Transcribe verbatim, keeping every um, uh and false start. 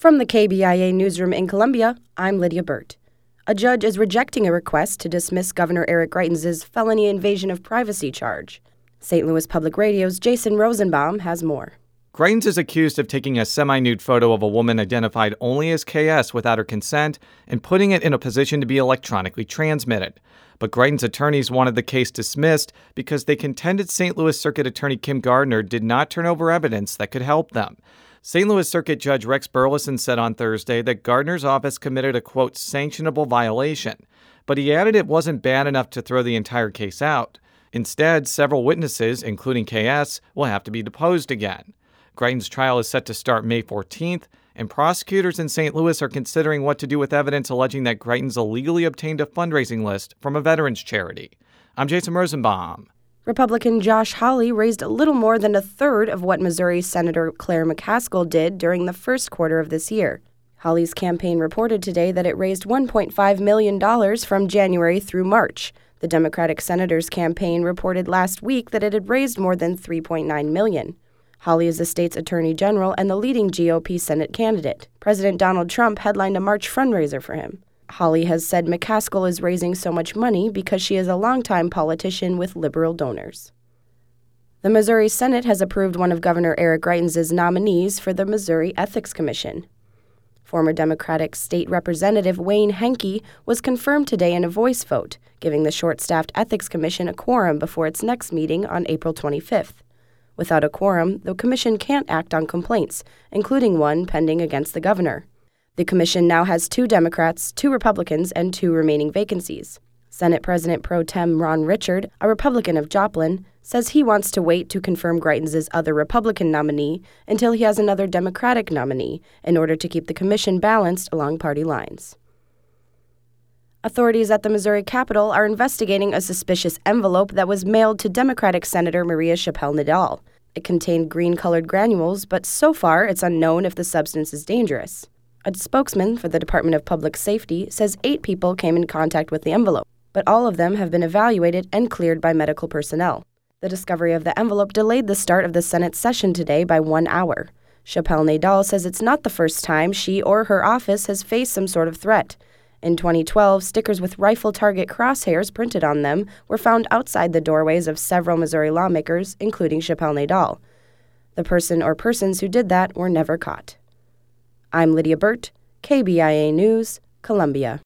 From the K B I A newsroom in Columbia, I'm Lydia Burt. A judge is rejecting a request to dismiss Governor Eric Greitens' felony invasion of privacy charge. Saint Louis Public Radio's Jason Rosenbaum has more. Greitens is accused of taking a semi-nude photo of a woman identified only as K S without her consent and putting it in a position to be electronically transmitted. But Greitens' attorneys wanted the case dismissed because they contended Saint Louis Circuit Attorney Kim Gardner did not turn over evidence that could help them. Saint Louis Circuit Judge Rex Burleson said on Thursday that Gardner's office committed a, quote, sanctionable violation, but he added it wasn't bad enough to throw the entire case out. Instead, several witnesses, including K S, will have to be deposed again. Greitens' trial is set to start May fourteenth, and prosecutors in Saint Louis are considering what to do with evidence alleging that Greitens illegally obtained a fundraising list from a veterans charity. I'm Jason Rosenbaum. Republican Josh Hawley raised a little more than a third of what Missouri Senator Claire McCaskill did during the first quarter of this year. Hawley's campaign reported today that it raised one point five million dollars from January through March. The Democratic senator's campaign reported last week that it had raised more than three point nine million dollars. Hawley is the state's attorney general and the leading G O P Senate candidate. President Donald Trump headlined a March fundraiser for him. Hawley has said McCaskill is raising so much money because she is a longtime politician with liberal donors. The Missouri Senate has approved one of Governor Eric Greitens' nominees for the Missouri Ethics Commission. Former Democratic State Representative Wayne Henke was confirmed today in a voice vote, giving the short-staffed Ethics Commission a quorum before its next meeting on April twenty-fifth. Without a quorum, the commission can't act on complaints, including one pending against the governor. The commission now has two Democrats, two Republicans, and two remaining vacancies. Senate President Pro Tem Ron Richard, a Republican of Joplin, says he wants to wait to confirm Greitens' other Republican nominee until he has another Democratic nominee in order to keep the commission balanced along party lines. Authorities at the Missouri Capitol are investigating a suspicious envelope that was mailed to Democratic Senator Maria Chappelle-Nadal. It contained green-colored granules, but so far it's unknown if the substance is dangerous. A spokesman for the Department of Public Safety says eight people came in contact with the envelope, but all of them have been evaluated and cleared by medical personnel. The discovery of the envelope delayed the start of the Senate session today by one hour. Chappelle-Nadal says it's not the first time she or her office has faced some sort of threat. In twenty twelve, stickers with rifle target crosshairs printed on them were found outside the doorways of several Missouri lawmakers, including Chappelle-Nadal. The person or persons who did that were never caught. I'm Lydia Burt, K B I A News, Columbia.